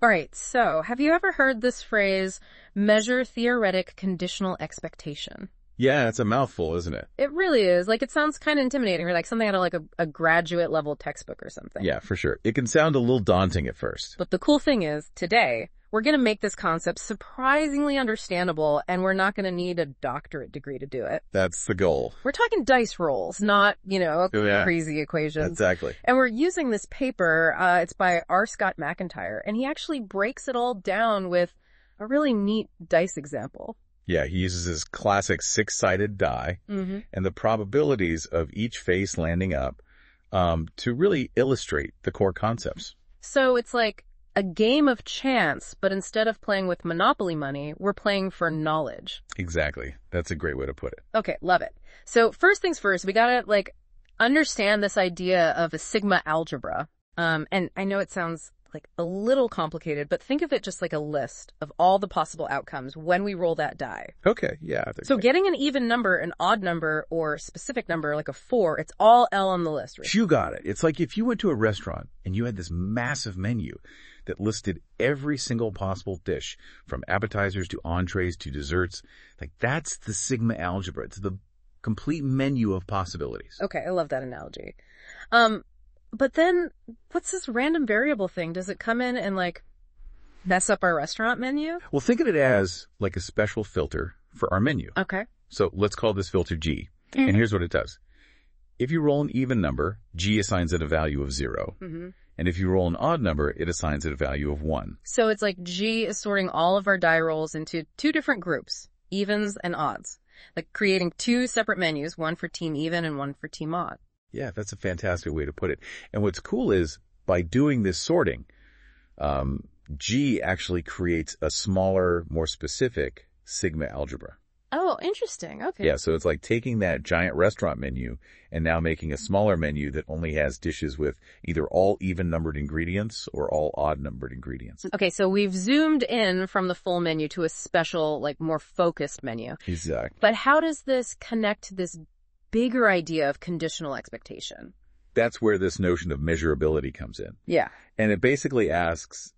All right, so have you ever heard this phrase, measure theoretic conditional expectation? Yeah, it's a mouthful, isn't it? It really is. Like, it sounds kind of intimidating, or like something out of like a graduate level textbook or something. Yeah, for sure. It can sound a little daunting at first. But the cool thing is, today, we're going to make this concept surprisingly understandable, and we're not going to need a doctorate degree to do it. That's the goal. We're talking dice rolls, not, Yeah. crazy equations. Exactly. And we're using this paper, it's by R. Scott McIntyre, and he actually breaks it all down with a really neat dice example. Yeah, he uses his classic six-sided die and the probabilities of each face landing up to really illustrate the core concepts. So it's like a game of chance, but instead of playing with Monopoly money, we're playing for knowledge. Exactly. That's a great way to put it. Okay, love it. So first things first, we gotta understand this idea of a sigma algebra. And I know it sounds like a little complicated, but think of it just like a list of all the possible outcomes when we roll that die. Okay, yeah. So getting an even number, an odd number, or specific number like a 4, it's all L on the list. Right? You got it. It's like if you went to a restaurant and you had this massive menu that listed every single possible dish, from appetizers to entrees to desserts. Like, that's the sigma algebra. It's the complete menu of possibilities. Okay, I love that analogy. But then, what's this random variable thing? Does it come in and, mess up our restaurant menu? Well, think of it as like a special filter for our menu. Okay. So let's call this filter G. And here's what it does. If you roll an even number, G assigns it a value of 0. And if you roll an odd number, it assigns it a value of 1. So it's like G is sorting all of our die rolls into 2 different groups, evens and odds. Like creating 2 separate menus, one for team even and one for team odd. Yeah, that's a fantastic way to put it. And what's cool is, by doing this sorting, G actually creates a smaller, more specific sigma algebra. Oh, interesting. Okay. Yeah, so it's like taking that giant restaurant menu and now making a smaller menu that only has dishes with either all even-numbered ingredients or all odd-numbered ingredients. Okay, so we've zoomed in from the full menu to a special, more focused menu. Exactly. But how does this connect to this bigger idea of conditional expectation? That's where this notion of measurability comes in. Yeah. And it basically asks,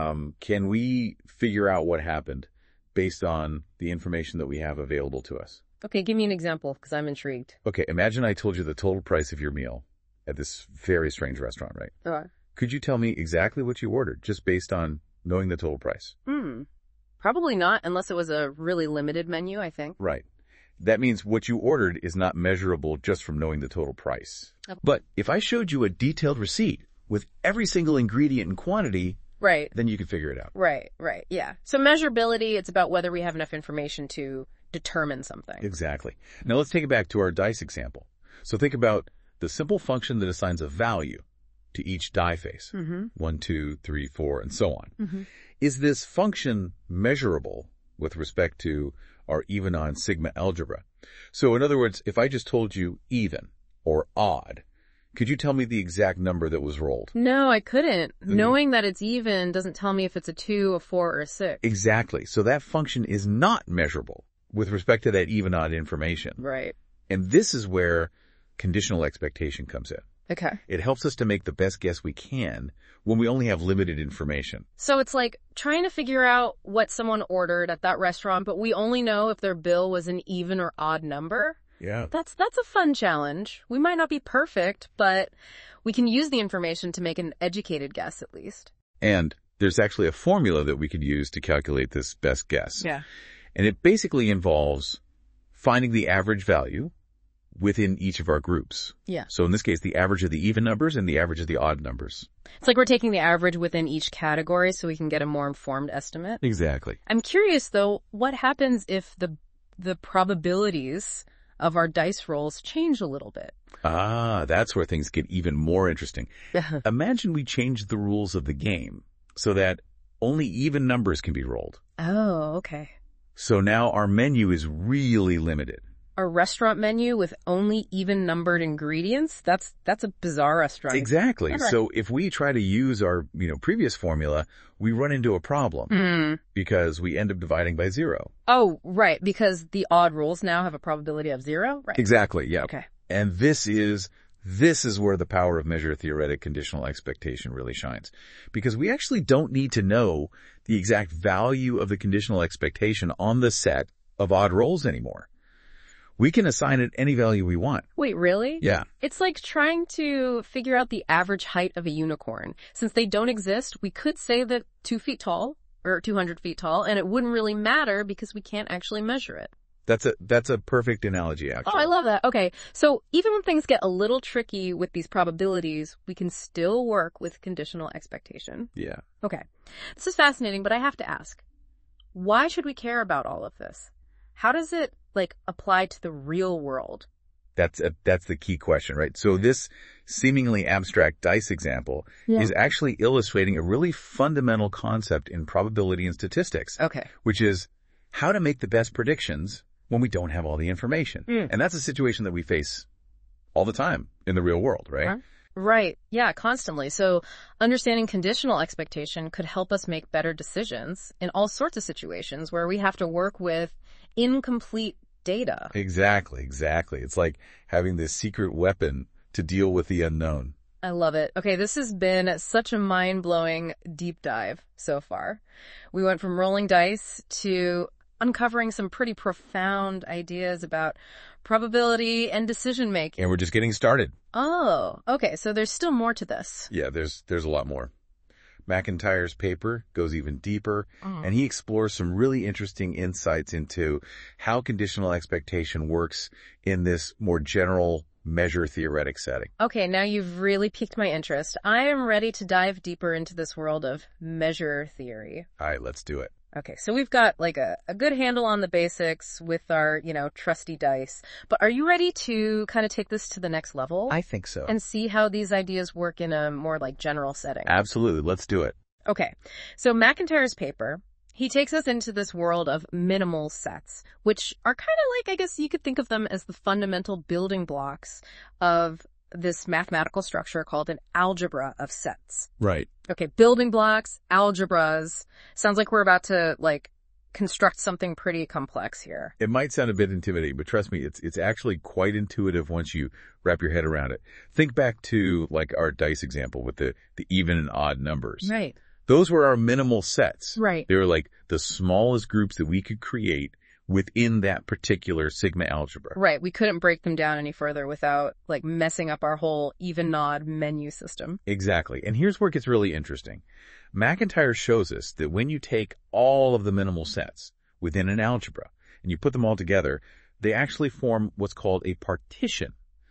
can we figure out what happened based on the information that we have available to us? Okay, give me an example, because I'm intrigued. Okay, imagine I told you the total price of your meal at this very strange restaurant, right? Could you tell me exactly what you ordered, just based on knowing the total price? Probably not, unless it was a really limited menu, I think. Right. That means what you ordered is not measurable just from knowing the total price. Okay. But if I showed you a detailed receipt with every single ingredient and quantity, right, then you could figure it out. Right, yeah. So measurability, it's about whether we have enough information to determine something. Exactly. Now let's take it back to our dice example. So think about the simple function that assigns a value to each die face. 1, 2, 3, 4, and so on. Is this function measurable with respect to our even-on sigma algebra? So in other words, if I just told you even or odd, could you tell me the exact number that was rolled? No, I couldn't. Knowing that it's even doesn't tell me if it's a 2, a 4, or a 6. Exactly. So that function is not measurable with respect to that even-odd information. Right. And this is where conditional expectation comes in. Okay. It helps us to make the best guess we can when we only have limited information. So it's like trying to figure out what someone ordered at that restaurant, but we only know if their bill was an even or odd number. Yeah. That's a fun challenge. We might not be perfect, but we can use the information to make an educated guess at least. And there's actually a formula that we could use to calculate this best guess. Yeah. And it basically involves finding the average value within each of our groups. Yeah. So in this case, the average of the even numbers and the average of the odd numbers. It's like we're taking the average within each category so we can get a more informed estimate. Exactly. I'm curious though, what happens if the probabilities of our dice rolls change a little bit? Ah, that's where things get even more interesting. Imagine we change the rules of the game so that only even numbers can be rolled. Oh, okay. So now our menu is really limited. A restaurant menu with only even numbered ingredients? That's a bizarre restaurant. Exactly. Okay. So if we try to use our, previous formula, we run into a problem because we end up dividing by 0. Oh, right. Because the odd rules now have a probability of 0? Right. Exactly. Yeah. Okay. And this is This is where the power of measure-theoretic conditional expectation really shines. Because we actually don't need to know the exact value of the conditional expectation on the set of odd rolls anymore. We can assign it any value we want. Wait, really? Yeah. It's like trying to figure out the average height of a unicorn. Since they don't exist, we could say that 2 feet tall or 200 feet tall, and it wouldn't really matter because we can't actually measure it. That's a perfect analogy, actually. Oh, I love that. Okay, so even when things get a little tricky with these probabilities, we can still work with conditional expectation. Yeah. Okay, this is fascinating, but I have to ask, why should we care about all of this? How does it, apply to the real world? That's the key question, right? So this seemingly abstract dice example is actually illustrating a really fundamental concept in probability and statistics. Okay. Which is how to make the best predictions when we don't have all the information. And that's a situation that we face all the time in the real world, right? Huh? Right. Yeah, constantly. So understanding conditional expectation could help us make better decisions in all sorts of situations where we have to work with incomplete data. Exactly. It's like having this secret weapon to deal with the unknown. I love it. Okay, this has been such a mind-blowing deep dive so far. We went from rolling dice to uncovering some pretty profound ideas about probability and decision making. And we're just getting started. Oh, okay. So there's still more to this. Yeah, there's a lot more. McIntyre's paper goes even deeper, and he explores some really interesting insights into how conditional expectation works in this more general measure-theoretic setting. Okay, now you've really piqued my interest. I am ready to dive deeper into this world of measure theory. All right, let's do it. Okay, so we've got a good handle on the basics with our, trusty dice. But are you ready to kind of take this to the next level? I think so. And see how these ideas work in a more general setting? Absolutely. Let's do it. Okay, so McIntyre's paper, he takes us into this world of minimal sets, which are kind of I guess you could think of them as the fundamental building blocks of this mathematical structure called an algebra of sets. Right. Okay, building blocks, algebras. Sounds like we're about to, construct something pretty complex here. It might sound a bit intimidating, but trust me, it's actually quite intuitive once you wrap your head around it. Think back to, our dice example with the even and odd numbers. Right. Those were our minimal sets. Right. They were the smallest groups that we could create within that particular sigma algebra. Right. We couldn't break them down any further without, messing up our whole even-odd menu system. Exactly. And here's where it gets really interesting. McIntyre shows us that when you take all of the minimal sets within an algebra and you put them all together, they actually form what's called a partition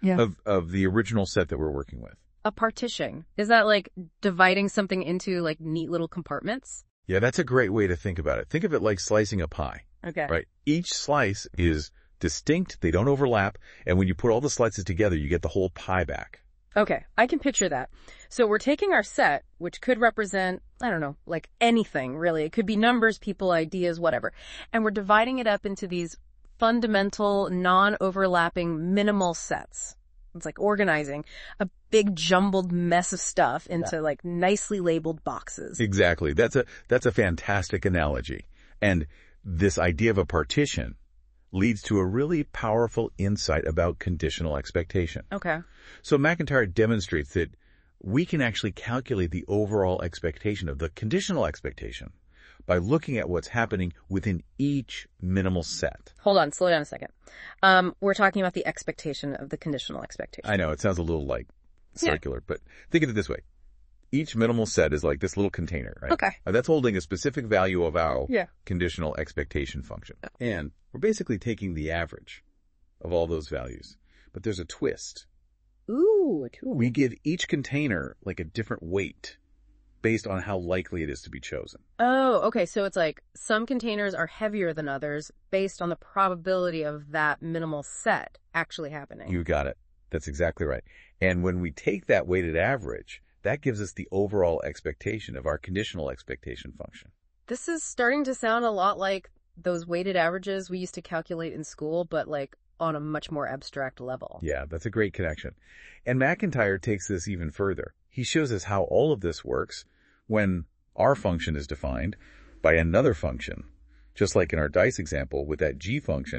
of the original set that we're working with. A partition. Is that dividing something into neat little compartments? Yeah, that's a great way to think about it. Think of it like slicing a pie. Okay. Right. Each slice is distinct. They don't overlap. And when you put all the slices together, you get the whole pie back. Okay. I can picture that. So we're taking our set, which could represent, I don't know, anything really. It could be numbers, people, ideas, whatever. And we're dividing it up into these fundamental, non-overlapping, minimal sets. It's like organizing a big jumbled mess of stuff into nicely labeled boxes. Exactly. That's a fantastic analogy. And this idea of a partition leads to a really powerful insight about conditional expectation. Okay. So McIntyre demonstrates that we can actually calculate the overall expectation of the conditional expectation by looking at what's happening within each minimal set. Hold on, slow down a second. We're talking about the expectation of the conditional expectation. I know, it sounds a little circular, but think of it this way. Each minimal set is like this little container, right? Okay. That's holding a specific value of our Yeah. conditional expectation function. And we're basically taking the average of all those values. But there's a twist. Ooh, We give each container like a different weight based on how likely it is to be chosen. Oh, okay. So it's like some containers are heavier than others based on the probability of that minimal set actually happening. You got it. That's exactly right. And when we take that weighted average, that gives us the overall expectation of our conditional expectation function. This is starting to sound a lot like those weighted averages we used to calculate in school, but on a much more abstract level. Yeah, that's a great connection. And McIntyre takes this even further. He shows us how all of this works when our function is defined by another function. Just like in our dice example with that g function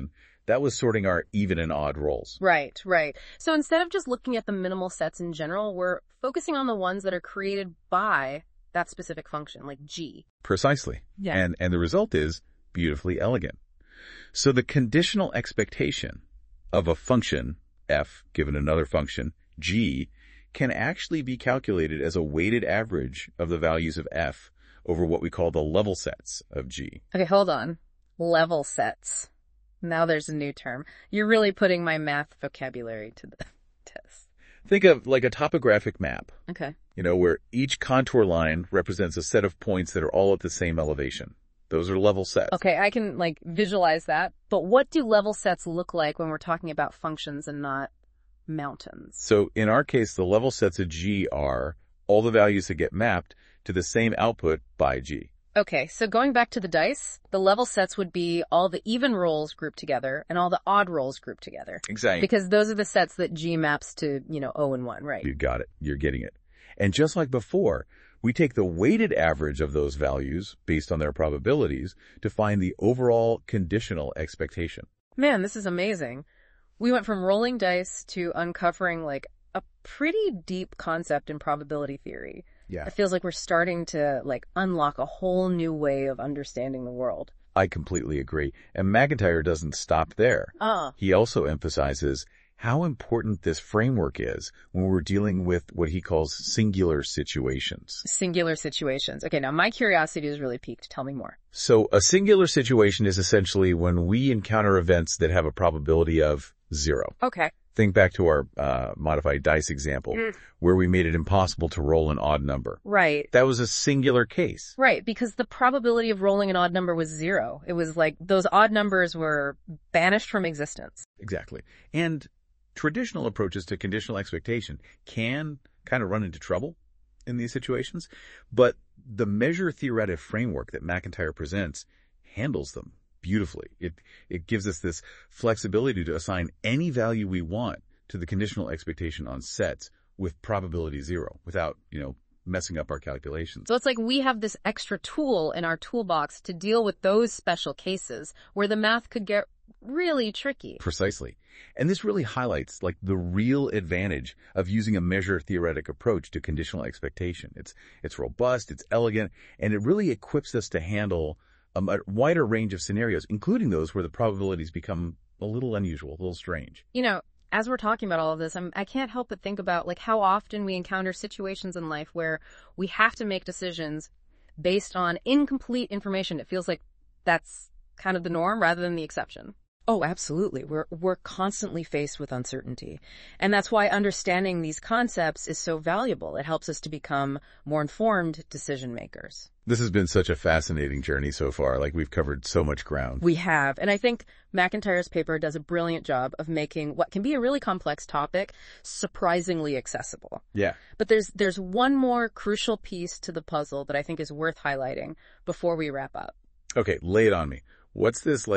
That was sorting our even and odd rolls. Right, right. So instead of just looking at the minimal sets in general, we're focusing on the ones that are created by that specific function, like G. Precisely. Yeah. And the result is beautifully elegant. So the conditional expectation of a function, f, given another function, g, can actually be calculated as a weighted average of the values of f over what we call the level sets of g. Okay, hold on. Level sets. Now there's a new term. You're really putting my math vocabulary to the test. Think of like a topographic map, Okay. where each contour line represents a set of points that are all at the same elevation. Those are level sets. Okay, I can visualize that. But what do level sets look like when we're talking about functions and not mountains? So in our case, the level sets of g are all the values that get mapped to the same output by g. Okay, so going back to the dice, the level sets would be all the even rolls grouped together and all the odd rolls grouped together. Exactly. Because those are the sets that G maps to, 0 and 1, right? You got it. You're getting it. And just like before, we take the weighted average of those values based on their probabilities to find the overall conditional expectation. Man, this is amazing. We went from rolling dice to uncovering a pretty deep concept in probability theory. Yeah. It feels like we're starting to unlock a whole new way of understanding the world. I completely agree. And McIntyre doesn't stop there. He also emphasizes how important this framework is when we're dealing with what he calls singular situations. Singular situations. Okay, now my curiosity is really piqued. Tell me more. So a singular situation is essentially when we encounter events that have a probability of 0. Okay. Think back to our modified dice example, where we made it impossible to roll an odd number. Right. That was a singular case. Right, because the probability of rolling an odd number was 0. It was those odd numbers were banished from existence. Exactly. And traditional approaches to conditional expectation can kind of run into trouble in these situations, but the measure theoretic framework that McIntyre presents handles them beautifully. It gives us this flexibility to assign any value we want to the conditional expectation on sets with probability 0 without, messing up our calculations. So it's like we have this extra tool in our toolbox to deal with those special cases where the math could get really tricky. Precisely. And this really highlights the real advantage of using a measure theoretic approach to conditional expectation. It's robust, it's elegant, and it really equips us to handle a wider range of scenarios, including those where the probabilities become a little unusual, a little strange. As we're talking about all of this, I can't help but think about how often we encounter situations in life where we have to make decisions based on incomplete information. It feels like that's kind of the norm rather than the exception. Oh, absolutely. We're constantly faced with uncertainty. And that's why understanding these concepts is so valuable. It helps us to become more informed decision makers. This has been such a fascinating journey so far. We've covered so much ground. We have. And I think McIntyre's paper does a brilliant job of making what can be a really complex topic surprisingly accessible. Yeah. But there's one more crucial piece to the puzzle that I think is worth highlighting before we wrap up. Okay, lay it on me. What's this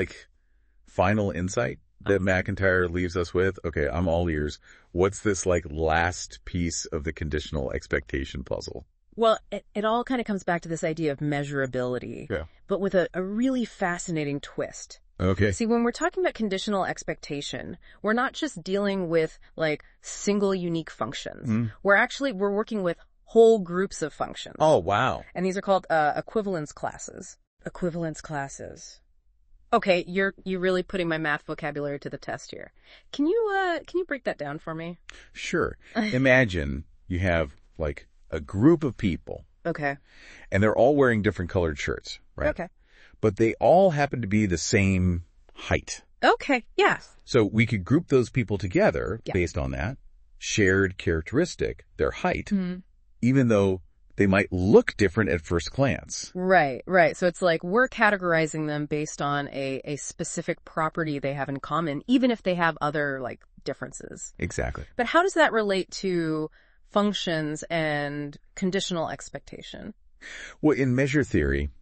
final insight that McIntyre leaves us with? Okay, I'm all ears. What's this last piece of the conditional expectation puzzle? Well, it all kind of comes back to this idea of measurability, but with a really fascinating twist. Okay. See, when we're talking about conditional expectation, we're not just dealing with single unique functions. We're working with whole groups of functions. Oh, wow. And these are called equivalence classes. Equivalence classes. Okay, you're really putting my math vocabulary to the test here. Can you break that down for me? Sure. Imagine you have a group of people. Okay. And they're all wearing different colored shirts, right? Okay. But they all happen to be the same height. Okay, yeah. So we could group those people together based on that shared characteristic, their height, even though they might look different at first glance. Right. So it's we're categorizing them based on a specific property they have in common, even if they have other differences. Exactly. But how does that relate to functions and conditional expectation? Well, in measure theory,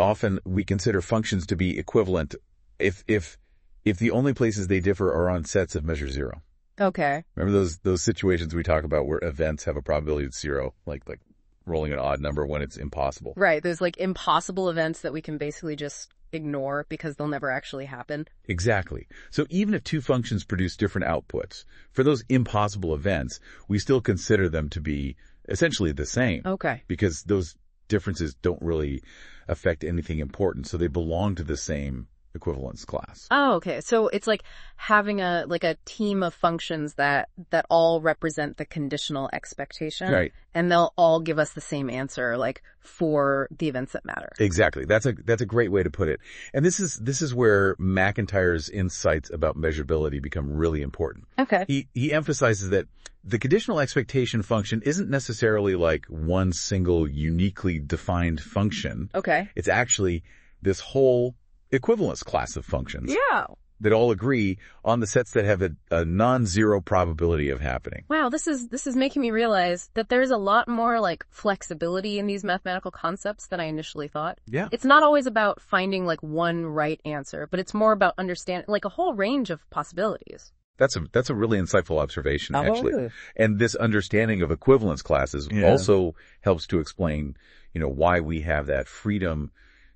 we consider functions to be equivalent if the only places they differ are on sets of measure 0. Okay. Remember those situations we talk about where events have a probability of 0, like rolling an odd number when it's impossible. Right. There's like impossible events that we can basically just ignore because they'll never actually happen. Exactly. So even if two functions produce different outputs, for those impossible events, we still consider them to be essentially the same. Okay. Because those differences don't really affect anything important, so they belong to the same equivalence class. Oh, okay. So it's like having a team of functions that all represent the conditional expectation. Right. And they'll all give us the same answer, like, for the events that matter. Exactly. That's a great way to put it. And this is where McIntyre's insights about measurability become really important. Okay. He emphasizes that the conditional expectation function isn't necessarily like one single uniquely defined function. Okay. It's actually this whole equivalence class of functions. Yeah. That all agree on the sets that have a non-zero probability of happening. Wow, this is making me realize that there's a lot more like flexibility in these mathematical concepts than I initially thought. Yeah. It's not always about finding like one right answer, but it's more about understanding like a whole range of possibilities. That's a really insightful observation, actually. Oh. And this understanding of equivalence classes also helps to explain, why we have that freedom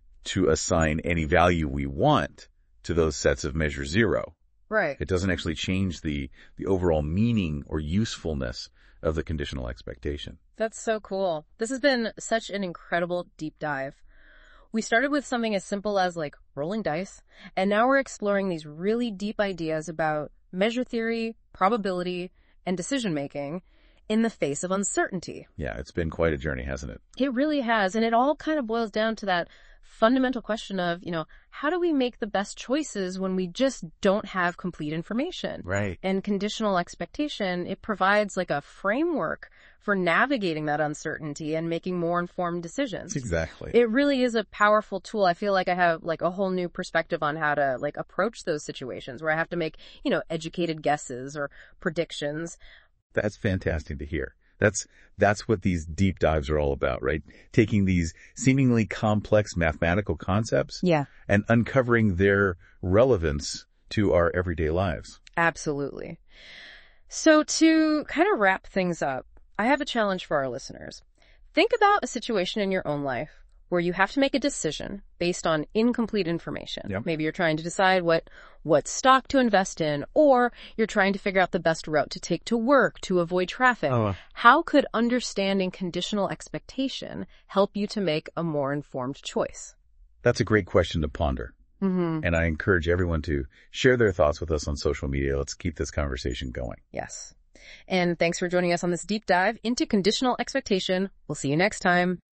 to assign any value we want to those sets of measure zero. Right. It doesn't actually change the overall meaning or usefulness of the conditional expectation. That's so cool. This has been such an incredible deep dive. We started with something as simple as like rolling dice, and now we're exploring these really deep ideas about measure theory, probability, and decision making in the face of uncertainty. Yeah, it's been quite a journey, hasn't it? It really has. And it all kind of boils down to that fundamental question of, how do we make the best choices when we just don't have complete information? Right. And conditional expectation, it provides like a framework for navigating that uncertainty and making more informed decisions. Exactly. It really is a powerful tool. I feel like I have like a whole new perspective on how to like approach those situations where I have to make, educated guesses or predictions. That's fantastic to hear. That's what these deep dives are all about, right? Taking these seemingly complex mathematical concepts and uncovering their relevance to our everyday lives. Absolutely. So to kind of wrap things up, I have a challenge for our listeners. Think about a situation in your own life where you have to make a decision based on incomplete information. Yep. Maybe you're trying to decide what stock to invest in, or you're trying to figure out the best route to take to work to avoid traffic. How could understanding conditional expectation help you to make a more informed choice? That's a great question to ponder. Mm-hmm. And I encourage everyone to share their thoughts with us on social media. Let's keep this conversation going. Yes. And thanks for joining us on this deep dive into conditional expectation. We'll see you next time.